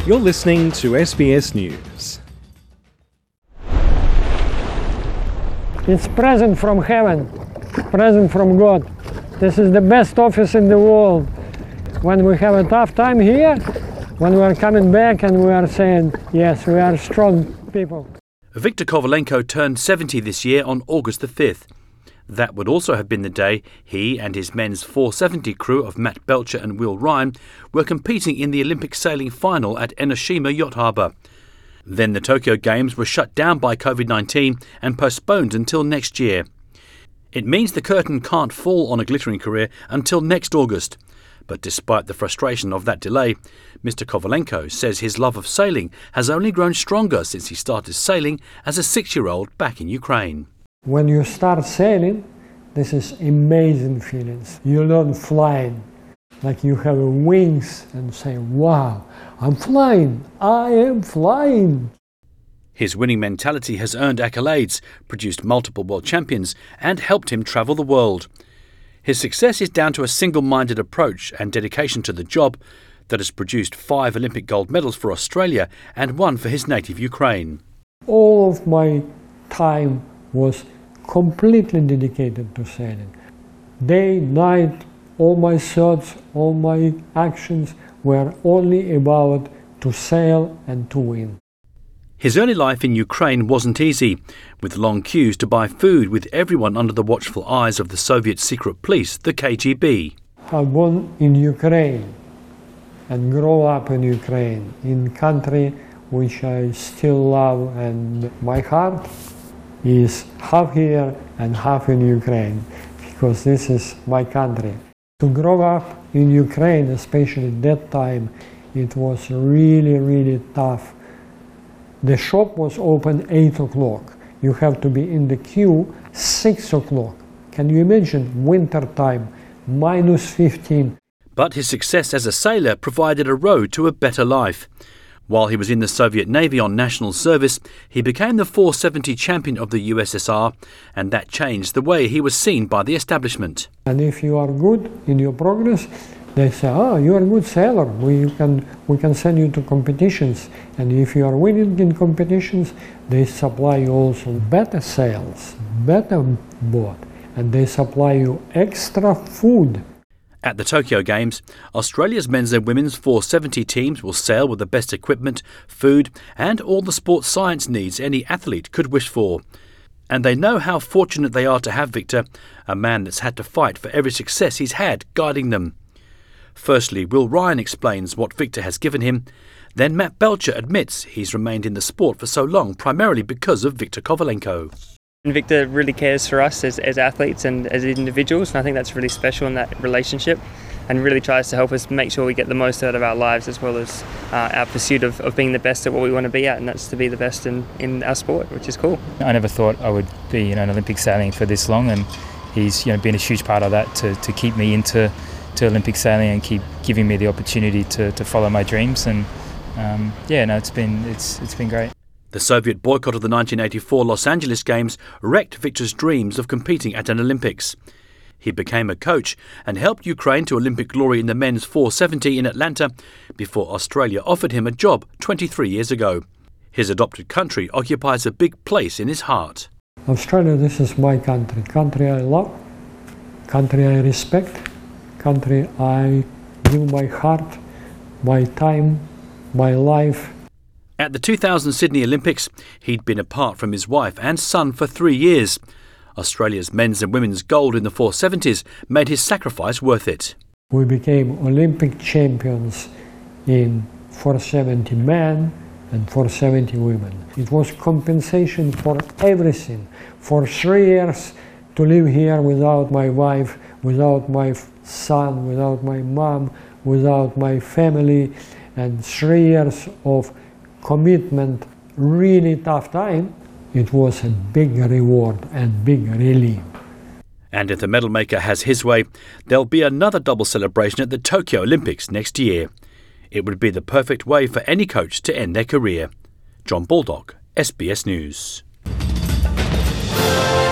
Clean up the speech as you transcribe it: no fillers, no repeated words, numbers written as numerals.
You're listening to SBS News. It's present from heaven, present from God. This is the best office in the world. When we have a tough time here, when we are coming back and we are saying, yes, we are strong people. Viktor Kovalenko turned 70 this year on August the 5th. That would also have been the day he and his men's 470 crew of Matt Belcher and Will Ryan were competing in the Olympic sailing final at Enoshima Yacht Harbour. Then the Tokyo Games were shut down by COVID-19 and postponed until next year. It means the curtain can't fall on a glittering career until next August. But despite the frustration of that delay, Mr. Kovalenko says his love of sailing has only grown stronger since he started sailing as a 6-year-old back in Ukraine. When you start sailing, this is amazing feelings. You learn flying, like you have wings and say, wow, I'm flying, I am flying. His winning mentality has earned accolades, produced multiple world champions, and helped him travel the world. His success is down to a single-minded approach and dedication to the job that has produced 5 Olympic gold medals for Australia and 1 for his native Ukraine. All of my time was completely dedicated to sailing. Day, night, all my thoughts, all my actions were only about to sail and to win. His early life in Ukraine wasn't easy, with long queues to buy food with everyone under the watchful eyes of the Soviet secret police, the KGB. I was born in Ukraine and grew up in Ukraine, in country which I still love, and my heart is half here and half in Ukraine, because this is my country. To grow up in Ukraine, especially at that time, it was really, really tough. The shop was open 8 o'clock. You have to be in the queue 6 o'clock. Can you imagine winter time, minus 15? But his success as a sailor provided a road to a better life. While he was in the Soviet Navy on national service, he became the 470 champion of the USSR, and that changed the way he was seen by the establishment. And if you are good in your progress, they say, you are a good sailor, we can send you to competitions. And if you are winning in competitions, they supply you also better sails, better boat, and they supply you extra food. At the Tokyo Games, Australia's men's and women's 470 teams will sail with the best equipment, food, and all the sports science needs any athlete could wish for. And they know how fortunate they are to have Viktor, a man that's had to fight for every success he's had guiding them. Firstly, Will Ryan explains what Viktor has given him. Then Matt Belcher admits he's remained in the sport for so long primarily because of Viktor Kovalenko. Viktor really cares for us as athletes and as individuals, and I think that's really special in that relationship, and really tries to help us make sure we get the most out of our lives as well as our pursuit of being the best at what we want to be at, and that's to be the best in our sport, which is cool. I never thought I would be in Olympic sailing for this long, and he's been a huge part of that to keep me into Olympic sailing and keep giving me the opportunity to follow my dreams. And it's been great. The Soviet boycott of the 1984 Los Angeles Games wrecked Viktor's dreams of competing at an Olympics. He became a coach and helped Ukraine to Olympic glory in the men's 470 in Atlanta before Australia offered him a job 23 years ago. His adopted country occupies a big place in his heart. Australia, this is my country. Country I love, country I respect, country I give my heart, my time, my life. At the 2000 Sydney Olympics, he'd been apart from his wife and son for 3 years. Australia's men's and women's gold in the 470s made his sacrifice worth it. We became Olympic champions in 470 men and 470 women. It was compensation for everything. For 3 years to live here without my wife, without my son, without my mom, without my family, and 3 years of commitment, really tough time, it was a big reward and big relief. And if the medal maker has his way, there'll be another double celebration at the Tokyo Olympics next year. It would be the perfect way for any coach to end their career. John Baldock, SBS News.